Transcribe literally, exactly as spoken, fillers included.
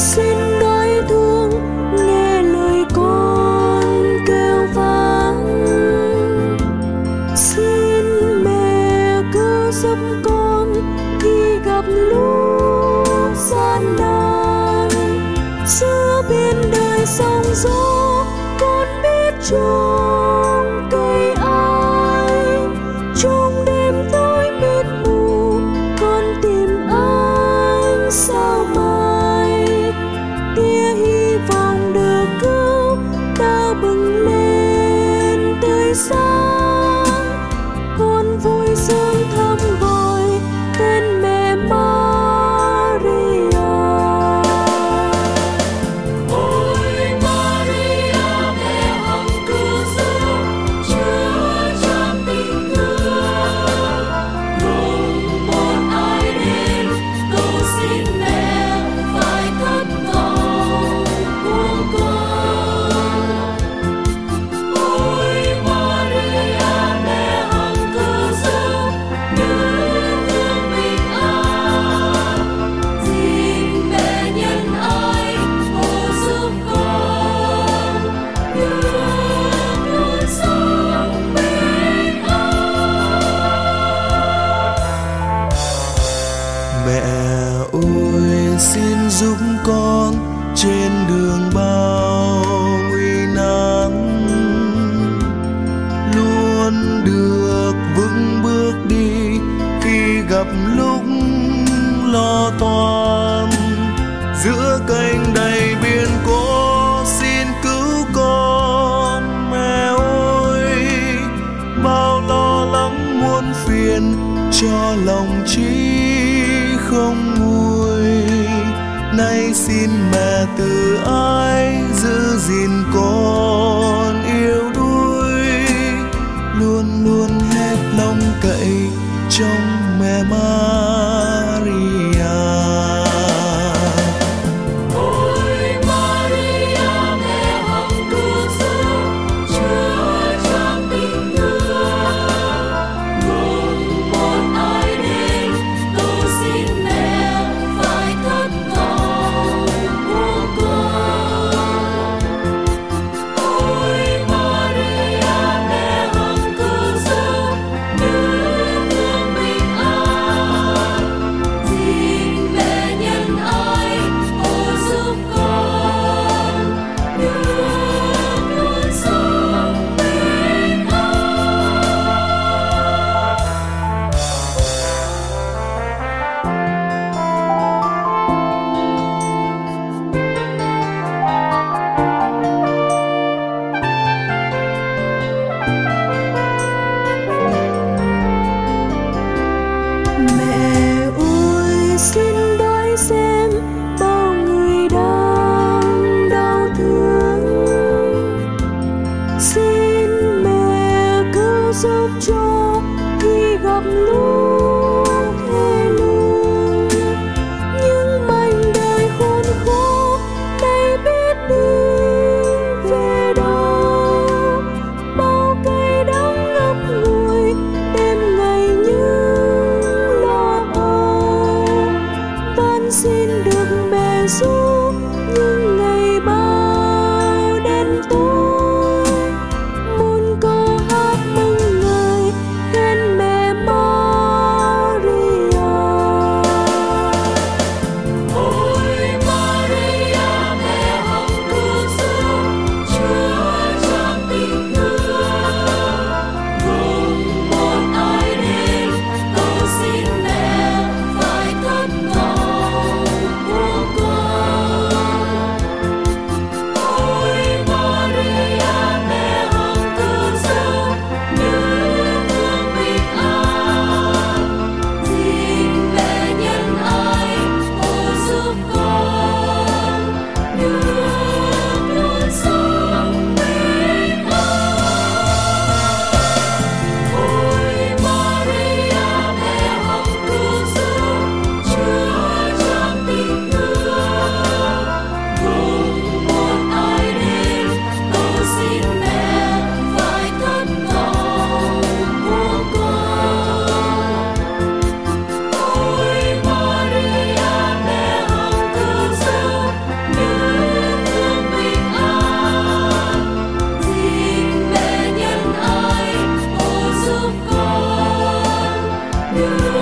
xin đói thương nghe lời con kêu vang. Xin mẹ cứu giúp con khi gặp lúc gian nan. Giữa biển đời sóng gió con biết trông cây ai. Trong đêm tối mịt mù con tìm ánh sao mai. Tia hy vọng được cứu ta bừng lên tươi sáng. Con vui sướng thăm gọi tên mẹ Maria. Ôi Maria, mẹ hằng cứu giúp, chứa chan tình thương. Không một ai đến cầu xin mẹ phải thất vọng buông con. Ôi Maria, mẹ hằng cứu giúp, nữ vương bình an. Xin mẹ nhân ái hộ giúp con được luôn sống bình an. Mẹ ơi xin giúp con trên đường bao nguy nan, luôn được vững bước đi khi gặp lúc lo toan. Giữa kênh đầy biến cố xin cứu con mẹ ơi. Bao lo lắng muôn phiền cho lòng trí không nguôi. Nay xin mẹ từ ái giữ gìn con yêu đuối. Luôn luôn hết lòng cậy trong mẹ Maria. Ôi Maria, mẹ hằng cứu giúp, chứa chan tình thương. Không một ai đến cầu xin mẹ phải thất vọng buông con. Ôi Maria, mẹ hằng cứu giúp, nữ vương bình an. Xin mẹ nhân ái hộ giúp con được luôn sống bình an. Mẹ ơi xin đói xem bao người đang đau thương. Xin mẹ cứu giúp cho khi gặp lúc thê lương. Những mảnh đời khốn khó đây biết đi về đâu. Bao cây đắng ngập ngùi đêm ngày những lo âu. Van xin được mẹ giúp những ngày bao đen tối. Muôn câu hát mừng ngài khen mẹ Maria. Ôi Maria, mẹ hằng cứu giúp, chứa chan tình thương. Không một ai đến cầu xin mẹ phải thất vọng buông con. như